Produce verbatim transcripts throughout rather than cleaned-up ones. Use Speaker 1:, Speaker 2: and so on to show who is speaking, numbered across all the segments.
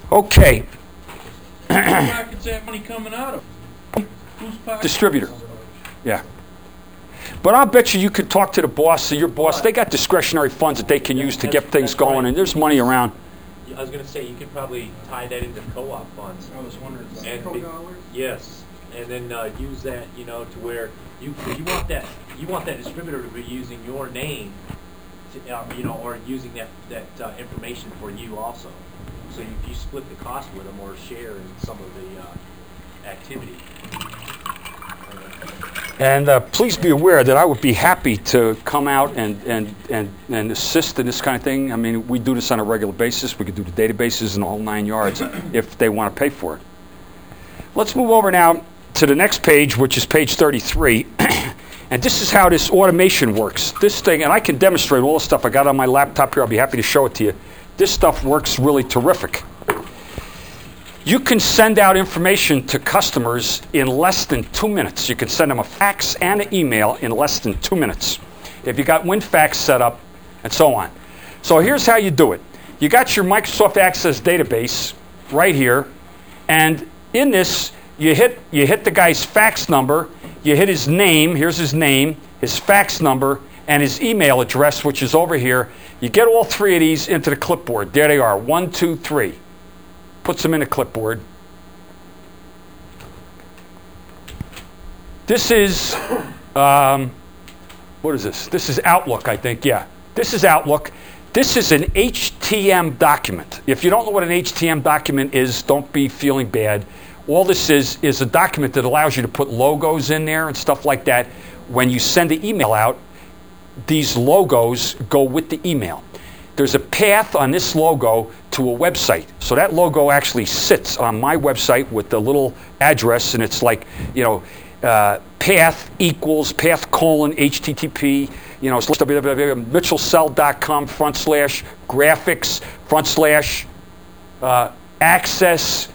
Speaker 1: Okay.
Speaker 2: Whose pocket's that money coming out of? Whose pocket?
Speaker 1: Distributor. Yeah. But I'll bet you you could talk to the boss, your boss. They got discretionary funds that they can use to
Speaker 3: That's-
Speaker 1: get things
Speaker 3: that's
Speaker 1: going,
Speaker 3: right.
Speaker 1: and there's money around.
Speaker 3: I was going to say, you could probably tie that into co-op funds.
Speaker 2: I was wondering.
Speaker 3: And
Speaker 2: Pro
Speaker 3: be-
Speaker 2: dollars?
Speaker 3: Yes, and then uh, use that, you know, to where you you want that you want that distributor to be using your name, to, uh, you know, or using that that uh, information for you also. So you, you split the cost with them or share in some of the uh, activity.
Speaker 1: And uh, please be aware that I would be happy to come out and, and, and, and assist in this kind of thing. I mean, we do this on a regular basis. We could do the databases and the whole nine yards if they want to pay for it. Let's move over now to the next page, which is page thirty-three. And this is how this automation works. This thing, and I can demonstrate all the stuff I got on my laptop here. I'll be happy to show it to you. This stuff works really terrific. You can send out information to customers in less than two minutes. You can send them a fax and an email in less than two minutes. If you got WinFax set up and so on. So here's how you do it. You got your Microsoft Access database right here, and in this, you hit you hit the guy's fax number, you hit his name, here's his name, his fax number, and his email address, which is over here. You get all three of these into the clipboard. There they are, one, two, three. Puts them in a clipboard. This is, um, what is this? This is Outlook, I think, yeah. This is Outlook. This is an H T M document. If you don't know what an H T M document is, don't be feeling bad. All this is is a document that allows you to put logos in there and stuff like that. When you send an email out, these logos go with the email. There's a path on this logo to a website. So that logo actually sits on my website with the little address, and it's like, you know, uh, path equals path colon H T T P, you know, slash mitchellcell.com front slash graphics front slash uh, access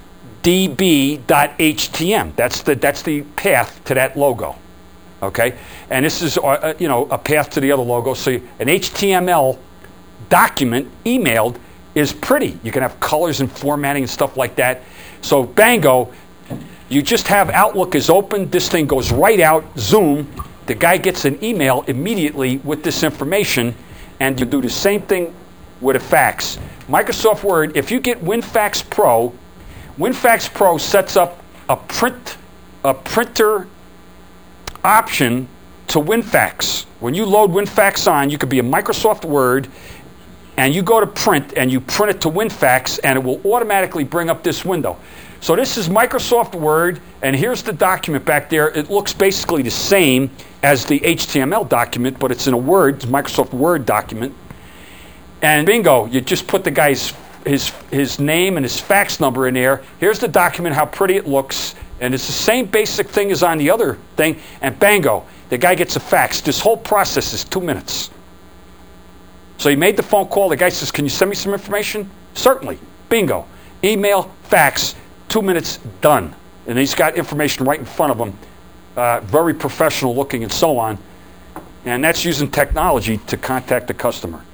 Speaker 1: db.htm. That's the that's the path to that logo. Okay, and this is uh, you know a path to the other logo. So an H T M L document emailed is pretty. You can have colors and formatting and stuff like that. So bango, you just have Outlook is open. This thing goes right out. Zoom. The guy gets an email immediately with this information, and you do the same thing with a fax. Microsoft Word. If you get WinFax Pro, WinFax Pro sets up a print a printer option to WinFax. When you load WinFax on, you could be a Microsoft Word, and you go to print, and you print it to WinFax, and it will automatically bring up this window. So this is Microsoft Word, and here's the document back there. It looks basically the same as the H T M L document, but it's in a Word, Microsoft Word document. And bingo, you just put the guy's his his name and his fax number in there. Here's the document, how pretty it looks. And it's the same basic thing as on the other thing. And bango, the guy gets a fax. This whole process is two minutes. So he made the phone call. The guy says, can you send me some information? Certainly. Bingo. Email, fax, two minutes, done. And he's got information right in front of him. Uh, very professional looking and so on. And that's using technology to contact the customer.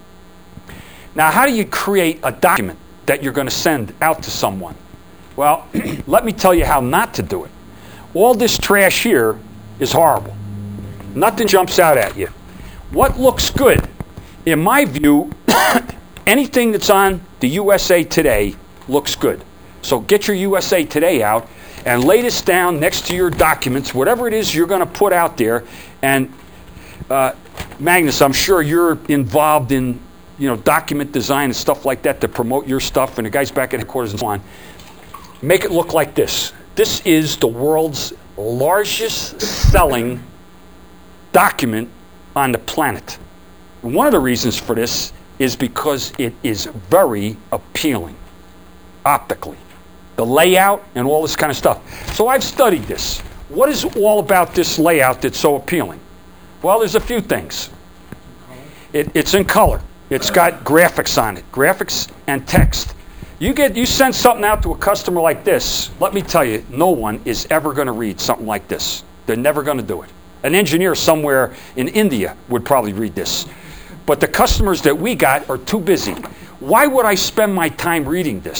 Speaker 1: Now, how do you create a document that you're going to send out to someone? Well, let me tell you how not to do it. All this trash here is horrible. Nothing jumps out at you. What looks good? In my view, anything that's on the U S A Today looks good. So get your U S A Today out and lay this down next to your documents, whatever it is you're going to put out there. And uh, Magnus, I'm sure you're involved in, you know, document design and stuff like that to promote your stuff, and the guys back at headquarters and so on. Make it look like this. This is the world's largest selling document on the planet. One of the reasons for this is because it is very appealing optically. The layout and all this kind of stuff. So I've studied this. What is all about this layout that's so appealing? Well, there's a few things. It, it's in color. It's got graphics on it, graphics and text. You get you send something out to a customer like this, let me tell you, no one is ever going to read something like this. They're never going to do it. An engineer somewhere in India would probably read this. But the customers that we got are too busy. Why would I spend my time reading this?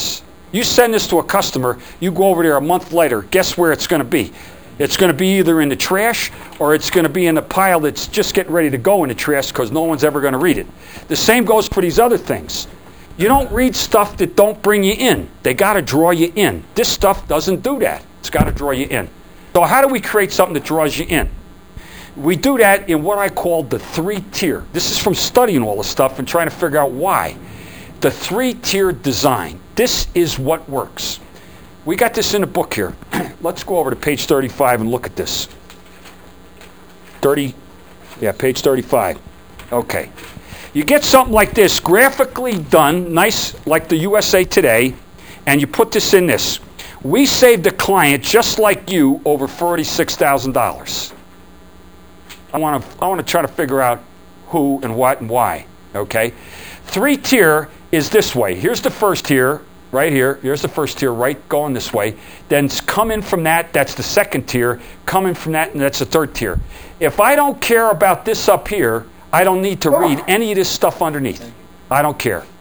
Speaker 1: You send this to a customer, you go over there a month later, guess where it's going to be? It's going to be either in the trash or it's going to be in a pile that's just getting ready to go in the trash because no one's ever going to read it. The same goes for these other things. You don't read stuff that don't bring you in. They got to draw you in. This stuff doesn't do that. It's got to draw you in. So how do we create something that draws you in? We do that in what I call the three-tier. This is from studying all the stuff and trying to figure out why. The three-tier design. This is what works. We got this in the book here. Let's go over to page thirty-five and look at this. thirty, yeah, page thirty-five. Okay. You get something like this, graphically done, nice, like the U S A Today, and you put this in this. We saved a client just like you over forty-six thousand dollars. I want to I want to try to figure out who and what and why, okay? Three-tier is this way. Here's the first tier, right here. Here's the first tier, right, going this way. Then coming from that, that's the second tier. Coming from that, and that's the third tier. If I don't care about this up here, I don't need to read any of this stuff underneath. I don't care.